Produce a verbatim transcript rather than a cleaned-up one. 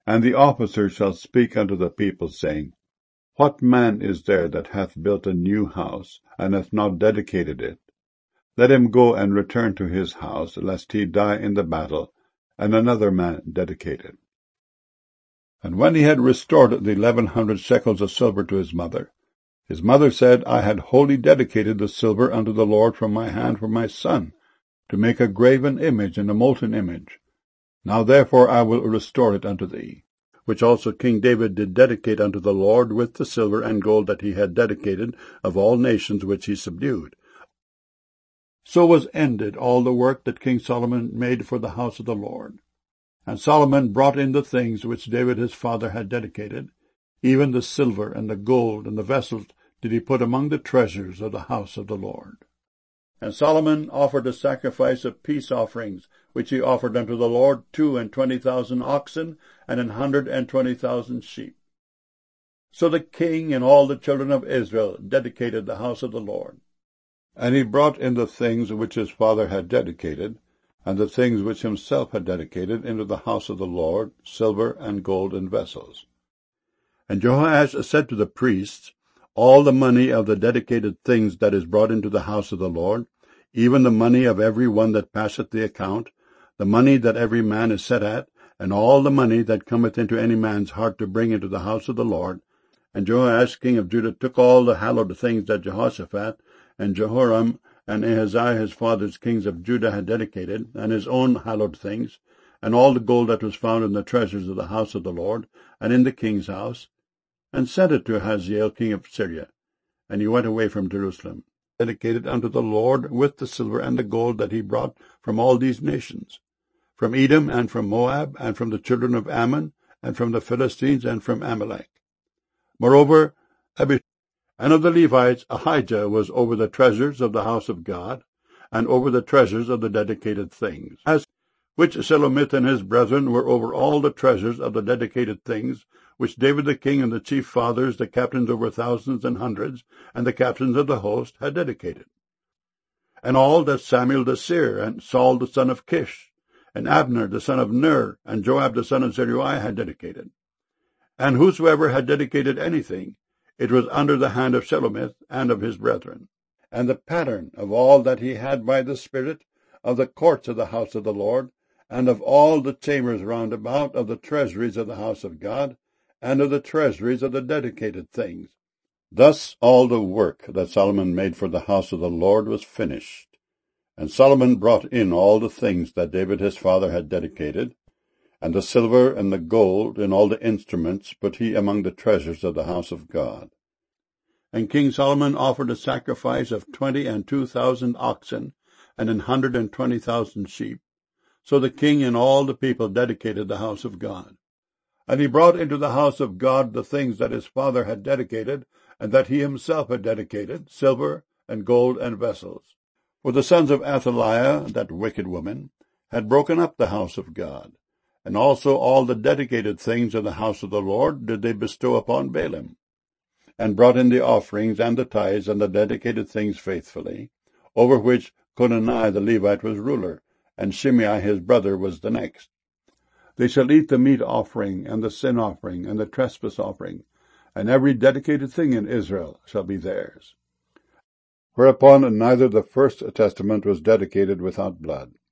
And the officers shall speak unto the people, saying, What man is there that hath built a new house, and hath not dedicated it? Let him go and return to his house, lest he die in the battle, and another man dedicate it. And when he had restored the eleven hundred shekels of silver to his mother, his mother said, I had wholly dedicated the silver unto the Lord from my hand for my son, to make a graven image and a molten image. Now therefore I will restore it unto thee, which also King David did dedicate unto the Lord with the silver and gold that he had dedicated of all nations which he subdued. So was ended all the work that King Solomon made for the house of the Lord. And Solomon brought in the things which David his father had dedicated, even the silver and the gold and the vessels did he put among the treasures of the house of the Lord. And Solomon offered a sacrifice of peace offerings, which he offered unto the Lord two and twenty thousand oxen, and an hundred and twenty thousand sheep. So the king and all the children of Israel dedicated the house of the Lord. And he brought in the things which his father had dedicated, and the things which himself had dedicated into the house of the Lord, silver and gold and vessels. And Jehoash said to the priests, All the money of the dedicated things that is brought into the house of the Lord, even the money of every one that passeth the account, the money that every man is set at, and all the money that cometh into any man's heart to bring into the house of the Lord. And Jehoash king of Judah took all the hallowed things that Jehoshaphat and Jehoram and Ahaziah his father's kings of Judah had dedicated, and his own hallowed things, and all the gold that was found in the treasures of the house of the Lord, and in the king's house, and sent it to Hazael king of Syria. And he went away from Jerusalem, dedicated unto the Lord with the silver and the gold that he brought from all these nations, from Edom, and from Moab, and from the children of Ammon, and from the Philistines, and from Amalek. Moreover, Abishai, and of the Levites, Ahijah was over the treasures of the house of God, and over the treasures of the dedicated things, as which Shelomith and his brethren were over all the treasures of the dedicated things, which David the king and the chief fathers, the captains over thousands and hundreds, and the captains of the host, had dedicated. And all that Samuel the seer, and Saul the son of Kish, and Abner the son of Ner, and Joab the son of Zeruiah had dedicated. And whosoever had dedicated anything, it was under the hand of Shelomith and of his brethren. And the pattern of all that he had by the Spirit, of the courts of the house of the Lord, and of all the chambers round about, of the treasuries of the house of God, and of the treasuries of the dedicated things. Thus all the work that Solomon made for the house of the Lord was finished. And Solomon brought in all the things that David his father had dedicated, and the silver and the gold and all the instruments put he among the treasures of the house of God. And King Solomon offered a sacrifice of twenty and two thousand oxen, and an hundred and twenty thousand sheep. So the king and all the people dedicated the house of God. And he brought into the house of God the things that his father had dedicated, and that he himself had dedicated, silver and gold and vessels. For the sons of Athaliah, that wicked woman, had broken up the house of God, and also all the dedicated things of the house of the Lord did they bestow upon Baalim, and brought in the offerings and the tithes and the dedicated things faithfully, over which Conaniah the Levite was ruler, and Shimei his brother was the next. They shall eat the meat offering, and the sin offering, and the trespass offering, and every dedicated thing in Israel shall be theirs. Whereupon neither the first testament was dedicated without blood.